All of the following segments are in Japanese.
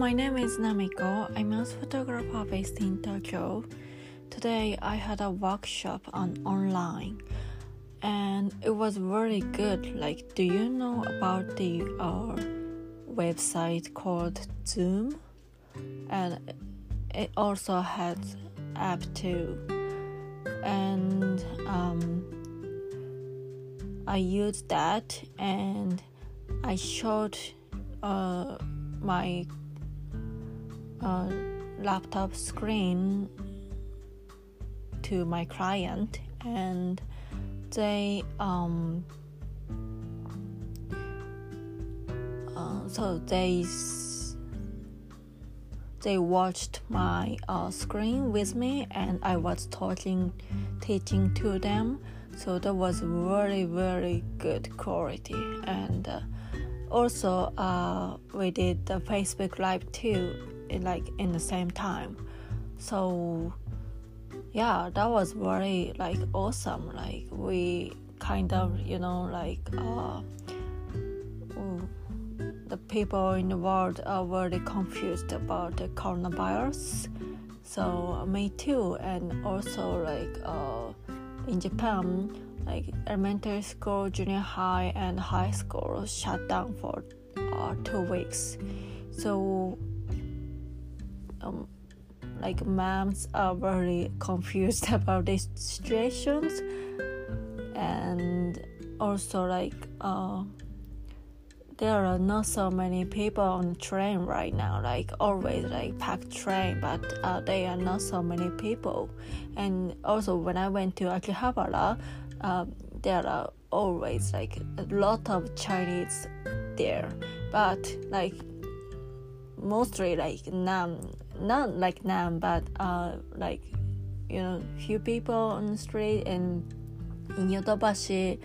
my name is Namiko. I'm a photographer based in Tokyo. Today I had a workshop on online and it was very good. Like, do you know about the website called Zoom? And it also had app too. And I used that and I showed my laptop screen to my client, and they they watched my screen with me, and I was teaching to them. So that was very, very good quality. And also we did the Facebook Live too, in the same time. So yeah, that was very awesome. We kind of the people in the world are very confused about the coronavirus. So me too. And also in Japan, elementary school, junior high, and high school shut down for 2 weeks. So moms are very confused about these situations. And also there are not so many people on the train right now, always packed train, but there are not so many people. And also when I went to Akihabara, there are always a lot of Chinese there, but mostly not like Nam, but few people on the street. And in Yodobashi,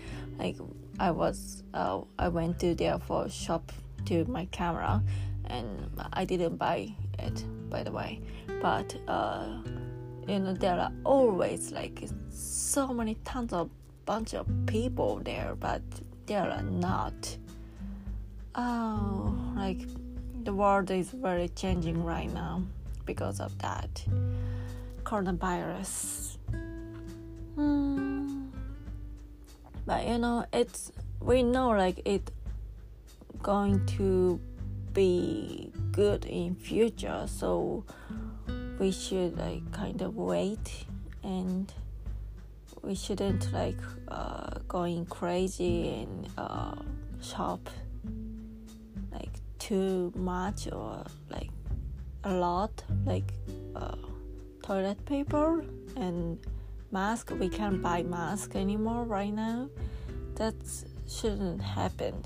I went to there for shop to my camera, and I didn't buy it, by the way. But there are always so many bunch of people there, but there are not. The world is very changing right now because of that coronavirus. But we know it going to be good in future, so we should kind of wait, and we shouldn't going crazy and shop too much or a lot, toilet paper and mask. We can't buy mask anymore right now. That shouldn't happen,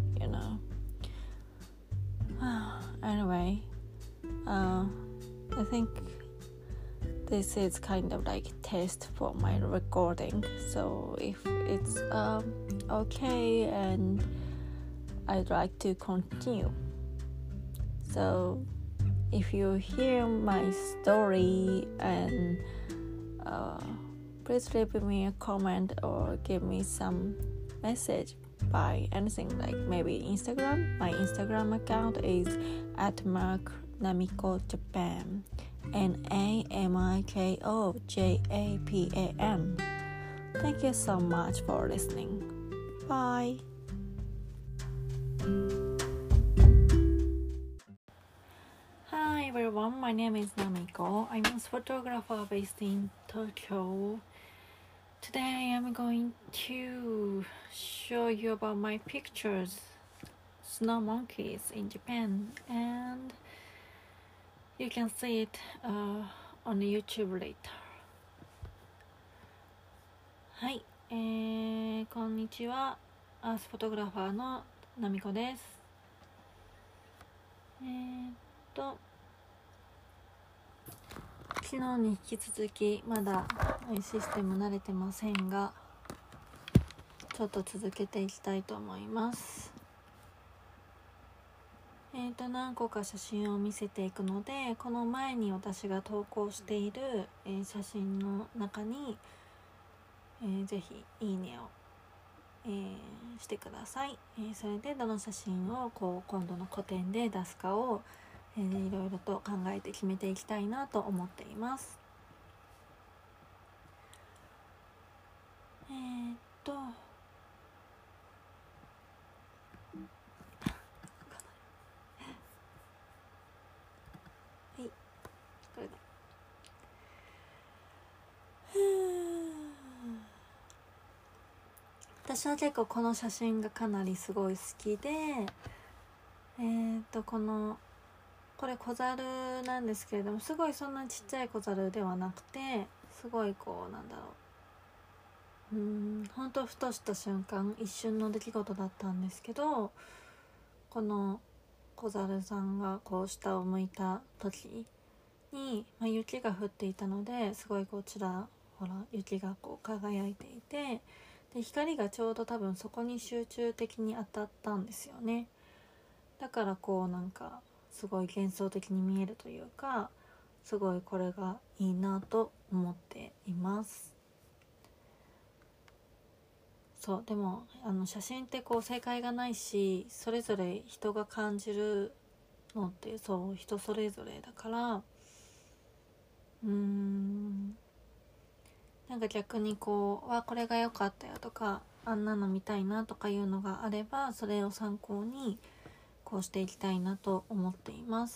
Anyway, I think this is kind of test for my recording. So if it's okay, and I'd like to continue. So if you hear my story, and please leave me a comment or give me some message by anything, maybe Instagram. My Instagram account is @namikojapan, NAMIKOJAPAN. Thank you so much for listening. Bye. Hi everyone, my name is Namiko. I'm a photographer based in Tokyo. Today I'm going to show you about my pictures, snow monkeys in Japan, and you can see it on YouTube later. はい、こんにちは。アースフォトグラファーのナミコです。昨日に引き続きまだシステム慣れてませんが、ちょっと続けていきたいと思います。何個か写真を見せていくので、この前に私が投稿している、写真の中に、ぜひいいねを、してください。それでどの写真を今度の個展で出すかを、 いろいろと考えて決めていきたいなと思っています。はい、これだ。私は結構この写真がかなりすごい好きで、これ小猿なんですけれども、すごいそんなちっちゃい小猿ではなくて、すごいこうなんだろう、ほんとふとした瞬間、一瞬の出来事だったんですけど、この小猿さんがこう下を向いた時に、雪が降っていたので、すごいこちらほら雪がこう輝いていて、で光がちょうど多分そこに集中的に当たったんですよね。だからこうなんかすごい幻想的に見えるというか、すごいこれがいいなと思っています。そうでも写真ってこう正解がないし、それぞれ人が感じるのってそう人それぞれだから、なんか逆にこうこれが良かったよとか、あんなの見たいなとかいうのがあれば、それを参考にこうしていきたいなと思っています。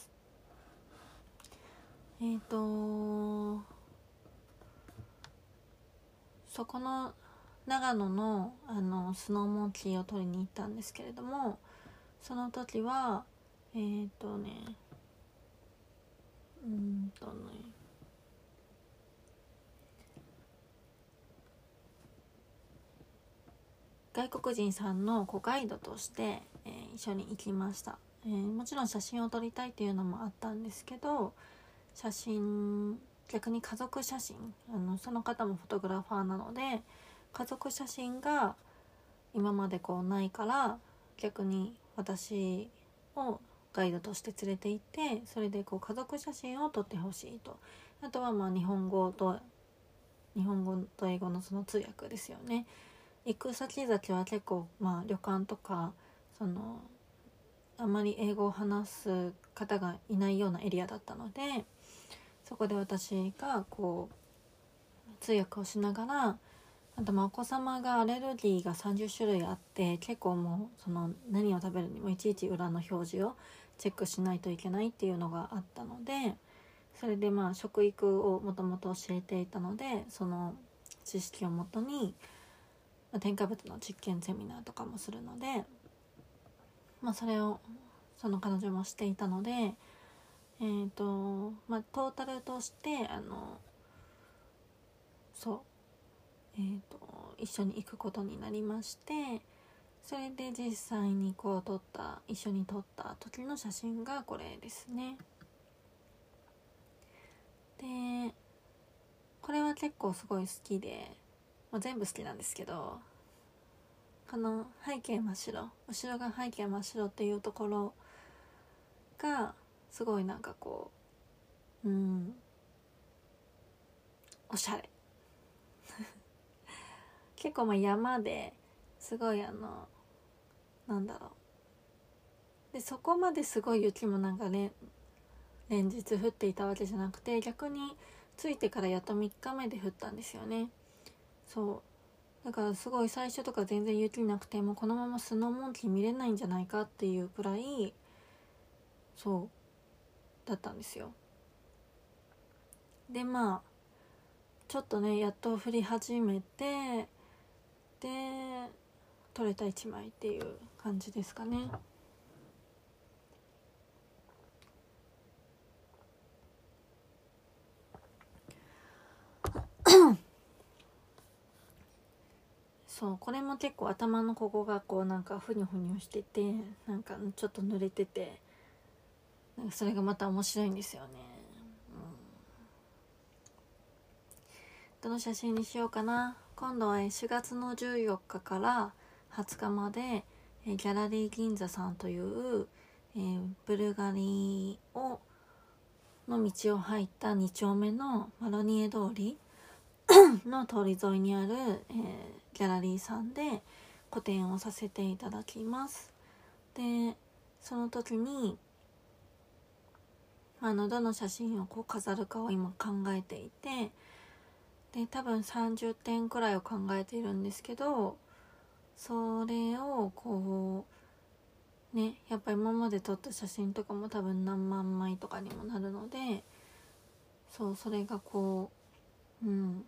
そこの長野のスノーモンキーを取りに行ったんですけれども、その時は外国人さんのガイドとして、一緒に行きました。もちろん写真を撮りたいっていうのもあったんですけど、逆に家族写真、その方もフォトグラファーなので、家族写真が今までこうないから、逆に私をガイドとして連れて行って、それでこう家族写真を撮ってほしいと。あとは日本語と英語のその通訳ですよね。行く先々は結構旅館とかあまり英語を話す方がいないようなエリアだったので、そこで私がこう通訳をしながら、あとお子様がアレルギーが30種類あって、結構もうその何を食べるにもいちいち裏の表示をチェックしないといけないっていうのがあったので、それで食育をもともと教えていたので、その知識をもとに添加物の実験セミナーとかもするので、それをその彼女もしていたので、トータルとして一緒に行くことになりまして、それで実際に一緒に撮った時の写真がこれですね。でこれは結構すごい好きで、全部好きなんですけど、この背景真っ白、後ろが背景真っ白っていうところがすごいなんかこうおしゃれ結構山ですごいなんだろう、でそこまですごい雪もなんかね連日降っていたわけじゃなくて、逆に着いてからやっと3日目で降ったんですよね。そうだからすごい最初とか全然雪なくて、もうこのままスノーモンキー見れないんじゃないかっていうくらいだったんですよ。でちょっとねやっと降り始めて、で撮れた1枚っていう感じですかね。そうこれも結構頭のここがこうなんかふにょふにょしてて、なんかちょっと濡れてて、なんかそれがまた面白いんですよね。どの写真にしようかな。今度は4月の14日から20日までギャラリー銀座さんという、ブルガリの道を入った2丁目のマロニエ通りの通り沿いにある、ギャラリーさんで個展をさせていただきます。でその時にどの写真をこう飾るかを今考えていて、で多分30点くらいを考えているんですけど、それをこうね、やっぱり今まで撮った写真とかも多分何万枚とかにもなるので、それがこう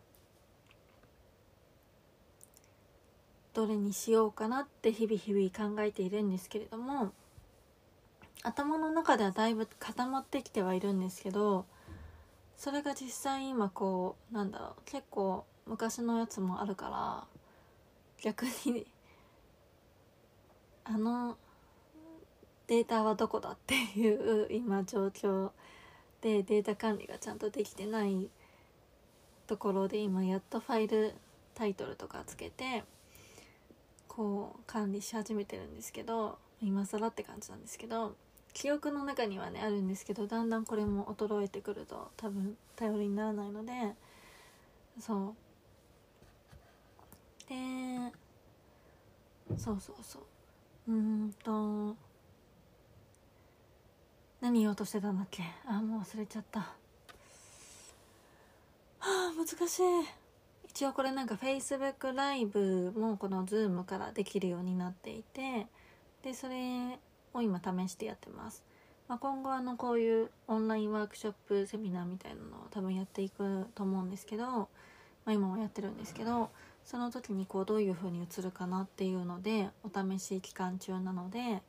どれにしようかなって日々考えているんですけれども、頭の中ではだいぶ固まってきてはいるんですけど、それが実際今こう結構昔のやつもあるから、逆にあのデータはどこだっていう今状況で、データ管理がちゃんとできてないところで、今やっとファイルタイトルとかつけてこう管理し始めてるんですけど、今更って感じなんですけど、記憶の中にはねあるんですけど、だんだんこれも衰えてくると多分頼りにならないので、何言おうとしてたんだっけ。もう忘れちゃった。難しい。一応これFacebook ライブもこの Zoom からできるようになっていて、でそれを今試してやってます。今後こういうオンラインワークショップセミナーみたいなのを多分やっていくと思うんですけど、今もやってるんですけど、その時にこうどういう風に映るかなっていうのでお試し期間中なので、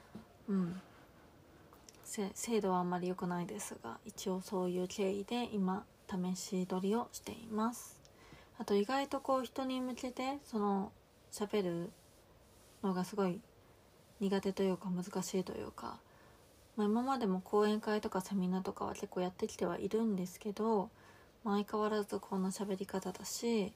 精度はあんまり良くないですが、一応そういう経緯で今試し撮りをしています。あと意外とこう人に向けて喋るのがすごい苦手というか難しいというか、今までも講演会とかセミナーとかは結構やってきてはいるんですけど、相変わらずこんな喋り方だし、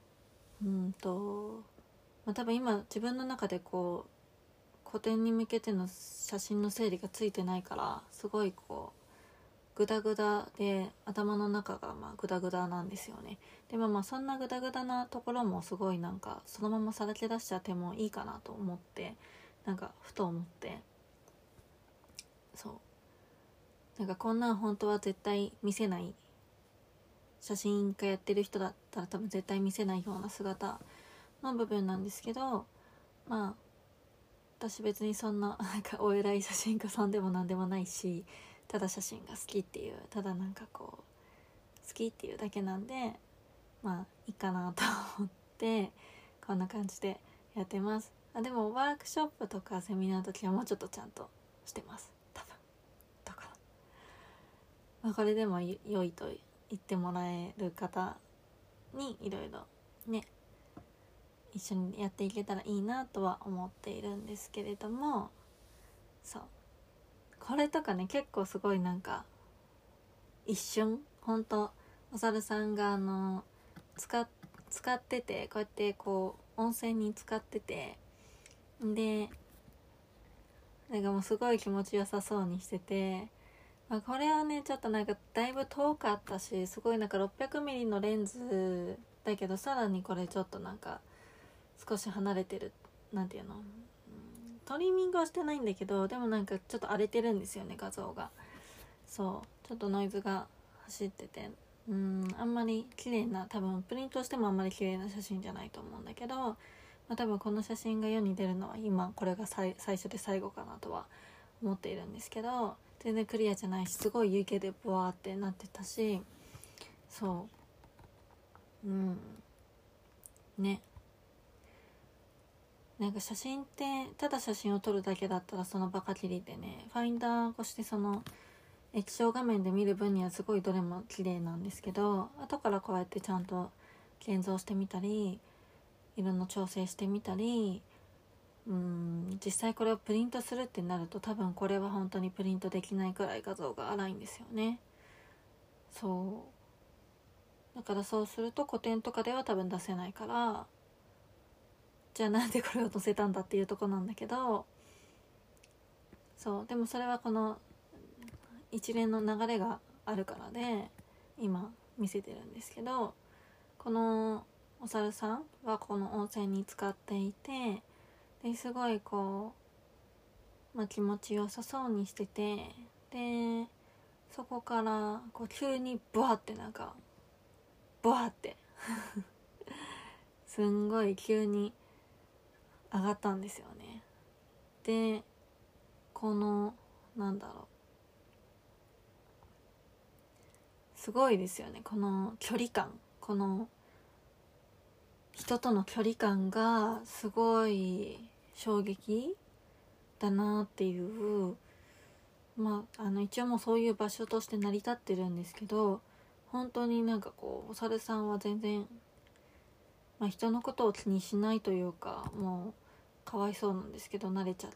多分今自分の中でこう個展に向けての写真の整理がついてないから、すごいこうグダグダで頭の中がグダグダなんですよね。でもそんなグダグダなところもすごいそのままさらけ出しちゃってもいいかなと思って、ふと思って、こんなん本当は絶対見せない、写真家やってる人だったら多分絶対見せないような姿の部分なんですけど、私別にそんなお偉い写真家さんでもなんでもないし、ただ写真が好きっていう、ただ好きっていうだけなんで、いいかなと思ってこんな感じでやってます。でもワークショップとかセミナーの時はもうちょっとちゃんとしてます多分。だから、これでも良いと言ってもらえる方にいろいろね一緒にやっていけたらいいなとは思っているんですけれども、これとかね結構すごい一瞬、ほんとお猿さんが使ってて、こうやってこう温泉に使ってて、でもうすごい気持ちよさそうにしてて、これはねちょっとだいぶ遠かったし、すごい600mm のレンズだけど、さらにこれちょっと少し離れてる、トリミングはしてないんだけど、でもちょっと荒れてるんですよね画像が。ちょっとノイズが走ってて、あんまり綺麗な、多分プリントしてもあんまり綺麗な写真じゃないと思うんだけど、多分この写真が世に出るのは今これが最初で最後かなとは思っているんですけど、全然クリアじゃないし、すごい湯気でボワーってなってたし、ね、写真ってただ写真を撮るだけだったらその場限りでね、ファインダー越して液晶画面で見る分にはすごいどれも綺麗なんですけど、後からこうやってちゃんと現像してみたり、色の調整してみたり、実際これをプリントするってなると、多分これは本当にプリントできないくらい画像が荒いんですよね。だからそうすると個展とかでは多分出せないから、じゃあなんでこれを載せたんだっていうとこなんだけど、でもそれはこの一連の流れがあるからで今見せてるんですけど、このお猿さんはこの温泉に使っていて、ですごい気持ちよさそうにしてて、でそこからこう急にブワってなんかブワってすんごい急に上がったんですよね。でこのなんだろう、すごいですよね、この距離感、この人との距離感がすごい衝撃だなっていう、一応もうそういう場所として成り立ってるんですけど、本当になんかこうお猿さんは全然、人のことを気にしないというか、もうかわいそうなんですけど慣れちゃって、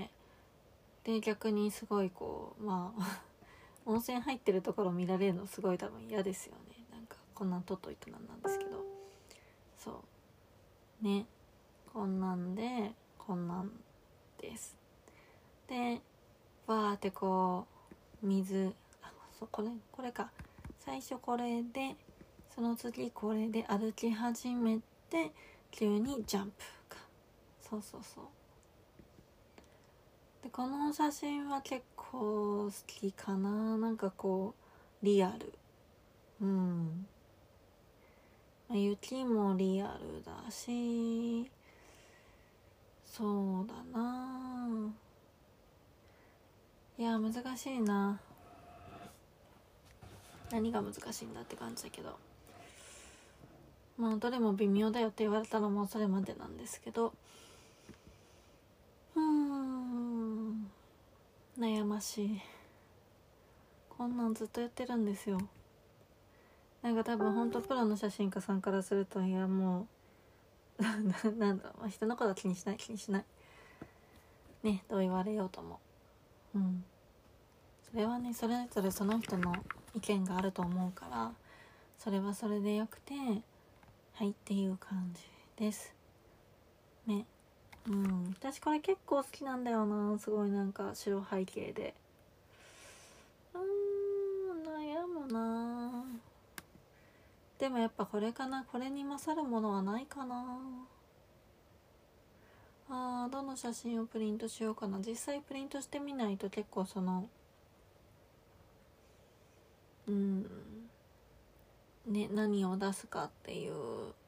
で逆にすごいこう温泉入ってるところ見られるのすごい多分嫌ですよね。なんかこんなん撮っといてなんですけど、そうね、こんなんです。でわーってこう水、これか、最初これで、その次これで歩き始めて急にジャンプか、そうでこの写真は結構好きかな。なんかこうリアル、雪もリアルだし、そうだな、いや難しいな、何が難しいんだって感じだけど、どれも微妙だよって言われたらもうそれまでなんですけど、悩ましい。こんなんずっとやってるんですよ。なんか多分ほんとプロの写真家さんからすると、いやもうなんだろう、人のことは気にしないね、どう言われようとも、それはね、それぞれその人の意見があると思うから、それはそれでよくて、はいっていう感じですね。私これ結構好きなんだよな。すごいなんか白背景で、悩むな。でもやっぱこれかな、これに勝るものはないかな。どの写真をプリントしようかな。実際プリントしてみないと結構その何を出すかっていう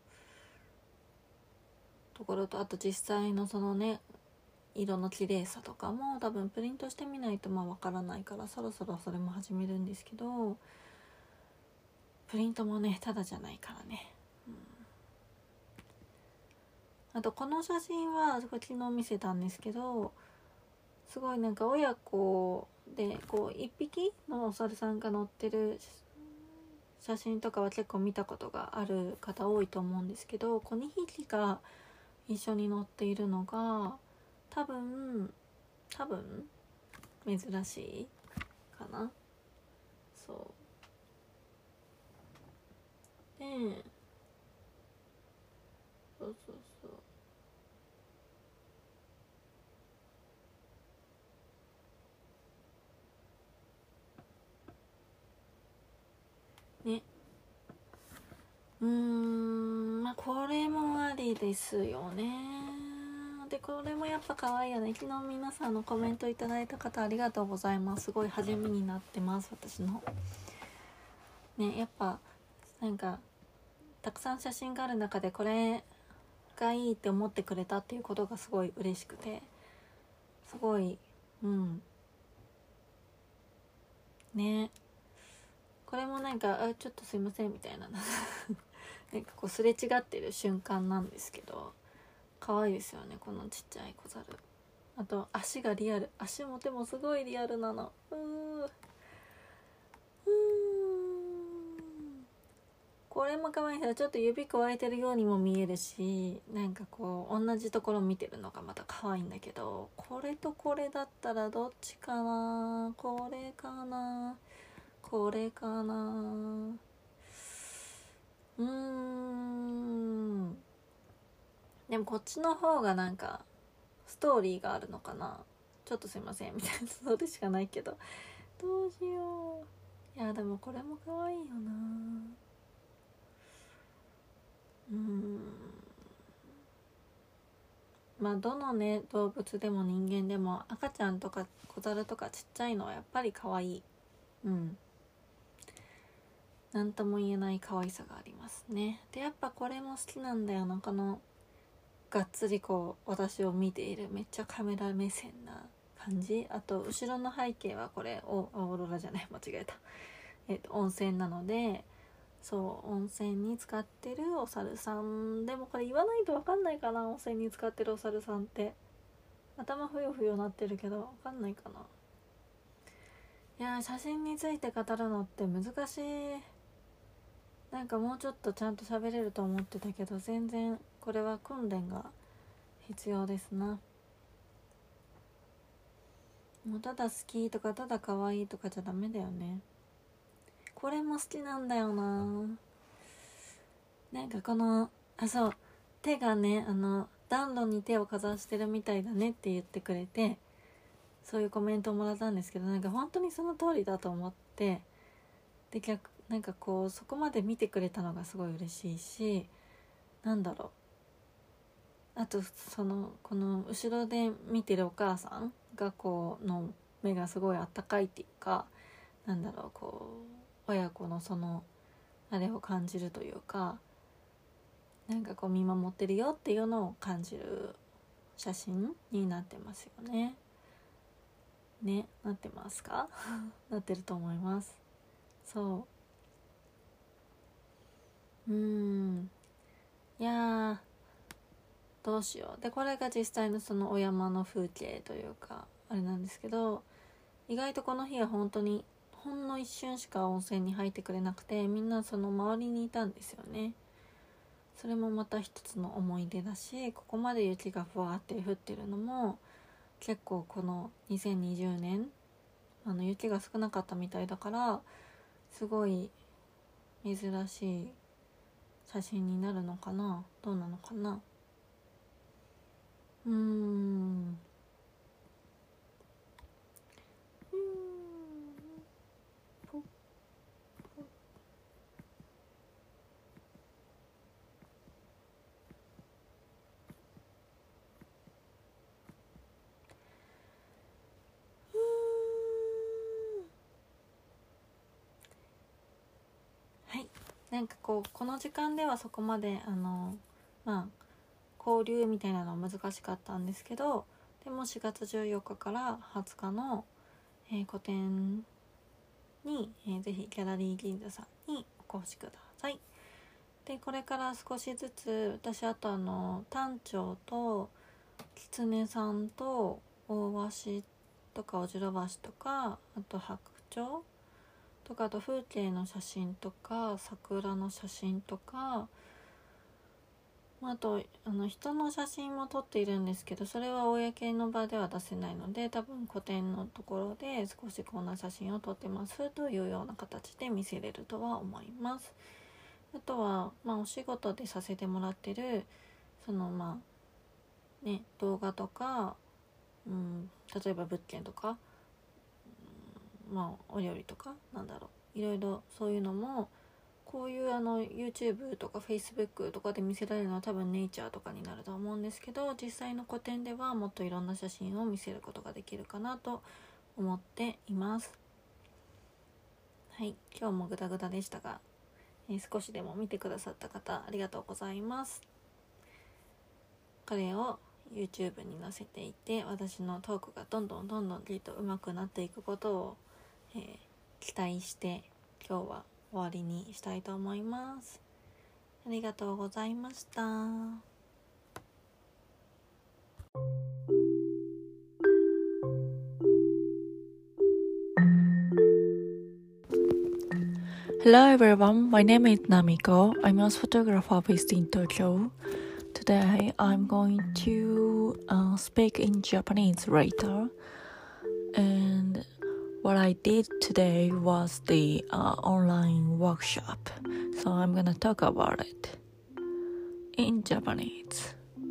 ところと、あと実際のそのね色の綺麗さとかも多分プリントしてみないとわからないから、そろそろそれも始めるんですけど、プリントもねただじゃないからね。あとこの写真は昨日見せたんですけど、すごいなんか親子でこう一匹のお猿さんが乗ってる写真とかは結構見たことがある方多いと思うんですけど、こう2匹が一緒に乗っているのが多分珍しいかな。そうで、そうね、これもありですよね。でこれもやっぱ可愛いよね。昨日皆さんのコメントいただいた方ありがとうございます。すごい励みになってます、私のね。やっぱなんかたくさん写真がある中でこれがいいって思ってくれたっていうことがすごい嬉しくて、すごいね、これもなんかちょっとすいませんみたいななんかこうすれ違ってる瞬間なんですけど、可愛いですよね、このちっちゃい小猿。あと足がリアル、足も手もすごいリアルなの。これも可愛いけど、ちょっと指くわえてるようにも見えるし、なんかこう同じところ見てるのがまた可愛いんだけど、これとこれだったらどっちかな。これかなでもこっちの方がなんかストーリーがあるのかな。ちょっとすいませんみたいな、そうでしかないけど、どうしよう。いやでもこれも可愛いよな。どのね動物でも人間でも赤ちゃんとか小猿とかちっちゃいのはやっぱり可愛いなんとも言えない可愛さがありますね。でやっぱこれも好きなんだよな、このがっつりこう私を見ているめっちゃカメラ目線な感じ。あと後ろの背景はこれオーロラじゃない、間違えた、温泉なので、そう温泉に使ってるお猿さん。でもこれ言わないと分かんないかな、温泉に使ってるお猿さんって。頭ふよふよなってるけど分かんないかな。いや写真について語るのって難しい。なんかもうちょっとちゃんと喋れると思ってたけど、全然これは訓練が必要ですな。もうただ好きとかただ可愛いとかじゃダメだよね。これも好きなんだよな。なんかこのそう手がね、暖炉に手をかざしてるみたいだねって言ってくれて、そういうコメントをもらったんですけど、なんか本当にその通りだと思って、でなんかこうそこまで見てくれたのがすごい嬉しいし、なんだろう、あとこの後ろで見てるお母さんがこうの目がすごいあったかいっていうか、なんだろう、こう親子のあれを感じるというか、なんかこう見守ってるよっていうのを感じる写真になってますよね。ね、なってますか？なってると思います。そういやどうしよう。でこれが実際のそのお山の風景というかあれなんですけど、意外とこの日は本当にほんの一瞬しか温泉に入ってくれなくて、みんなその周りにいたんですよね。それもまた一つの思い出だし、ここまで雪がふわーって降ってるのも結構この2020年雪が少なかったみたいだから、すごい珍しい写真になるのかな、どうなのかな。なんかこの時間ではそこまで交流みたいなのは難しかったんですけど、でも4月14日から20日の、個展に、ぜひギャラリー銀座さんにお越しください。でこれから少しずつ私短調と狐さんと大鷲とかオジロワシとか、あと白鳥とか、あと風景の写真とか桜の写真とか、あと人の写真も撮っているんですけど、それは公の場では出せないので、多分個展のところで少しこんな写真を撮ってますというような形で見せれるとは思います。あとはお仕事でさせてもらってる動画とか、例えば物件とか、お料理とか、いろいろそういうのもこういう YouTube とか Facebook とかで見せられるのは多分ネイチャーとかになると思うんですけど、実際の個展ではもっといろんな写真を見せることができるかなと思っています。はい、今日もグダグダでしたが、少しでも見てくださった方ありがとうございます。これを YouTube に載せていて、私のトークがどんどんきっと上手くなっていくことを、期待して今日は終わりにしたいと思います。ありがとうございました。Hello everyone, my name is Namiko. I'm a photographer based in Tokyo. Today I'm going to speak in Japanese later. And what I did today was the online workshop. So I'm gonna talk about it in Japanese.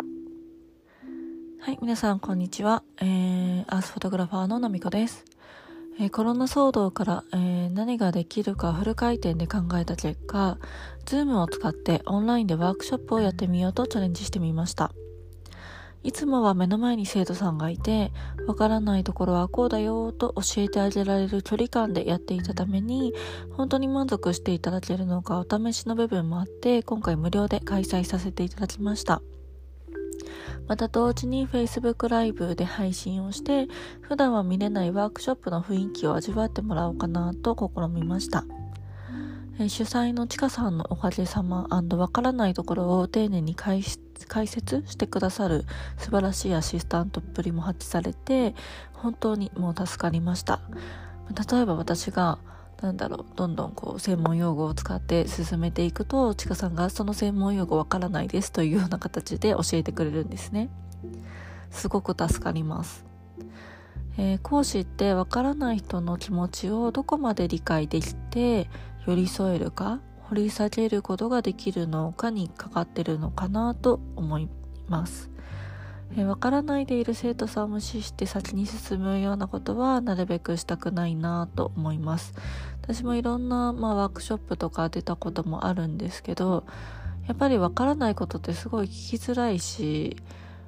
はい、皆さんこんにちは。アースフォトグラファーのナミコです。コロナ騒動から、何ができるかフル回転で考えた結果、Zoom を使ってオンラインでワークショップをやってみようとチャレンジしてみました。 いつもは目の前に生徒さんがいて、わからないところはこうだよと教えてあげられる距離感でやっていたために、本当に満足していただけるのかお試しの部分もあって、今回無料で開催させていただきました。また同時に Facebook ライブで配信をして、普段は見れないワークショップの雰囲気を味わってもらおうかなと試みました。主催のちかさんのおかげさま&わからないところを丁寧に解説してくださる素晴らしいアシスタントっぷりも発揮されて、本当にもう助かりました。例えば私がどんどん専門用語を使って進めていくと、ちかさんがその専門用語わからないですというような形で教えてくれるんですね。すごく助かります。講師ってわからない人の気持ちをどこまで理解できて寄り添えるか、掘り下げることができるのかにかかってるのかなと思います。わからないでいる生徒さんを無視して先に進むようなことはなるべくしたくないなと思います。私もいろんな、ワークショップとか出たこともあるんですけど、やっぱりわからないことってすごい聞きづらいし、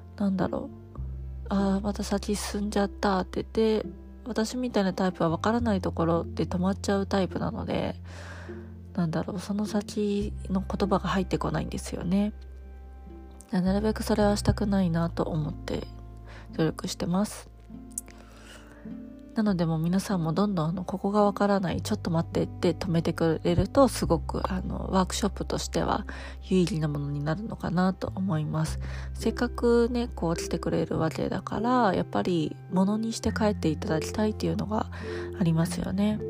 また先進んじゃったって言って、私みたいなタイプはわからないところで止まっちゃうタイプなので、その先の言葉が入ってこないんですよね。なるべくそれはしたくないなと思って努力してます。なのでもう皆さんもどんどんここがわからない、ちょっと待ってって止めてくれると、すごくワークショップとしては有意義なものになるのかなと思います。せっかくね来てくれるわけだから、やっぱり物にして帰っていただきたいっていうのがありますよね。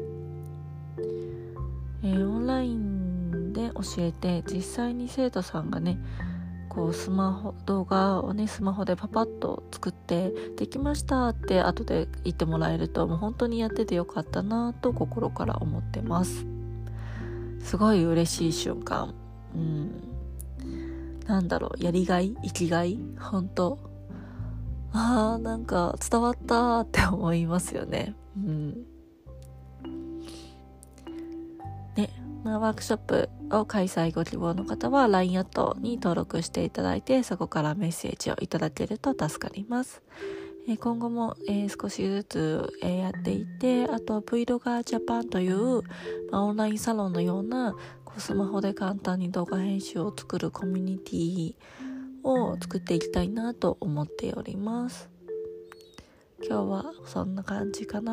オンラインで教えて、実際に生徒さんがね動画をねスマホでパパッと作ってできましたって後で言ってもらえると、もう本当にやっててよかったなと心から思ってます。すごい嬉しい瞬間。やりがい、生きがい、本当伝わったって思いますよね。ワークショップを開催ご希望の方は LINE アットに登録していただいて、そこからメッセージをいただけると助かります。今後も、少しずつ、やっていて、あと Vlogger Japan という、オンラインサロンのようなスマホで簡単に動画編集を作るコミュニティを作っていきたいなと思っております。今日はそんな感じか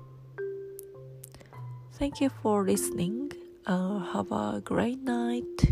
な。Thank you for listening. Have a great night.